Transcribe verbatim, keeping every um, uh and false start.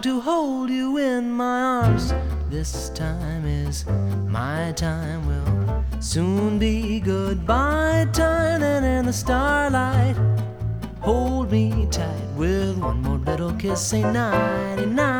to hold you in my arms. This time is my time, will soon be goodbye time. And in the starlight, hold me tight with one more little kiss. Say nighty night.